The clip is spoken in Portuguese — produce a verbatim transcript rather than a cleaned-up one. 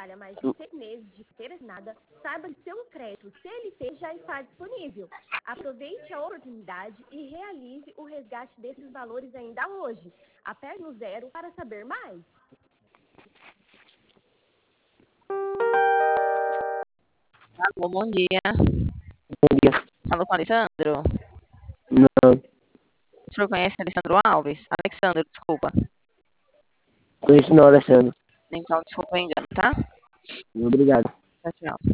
trabalha mais de seis meses de carteira assinada, saiba que seu crédito C L T já está disponível. Aproveite a oportunidade e realize o resgate desses valores ainda hoje. Aperte no zero para saber mais. Alô, bom dia. Bom dia. Falou com o Alessandro? Não, O senhor conhece Alessandro Alves? Alexandre, desculpa. conheço não, Alessandro. Então, desculpa o engano, tá? Obrigado. Tchau, tchau.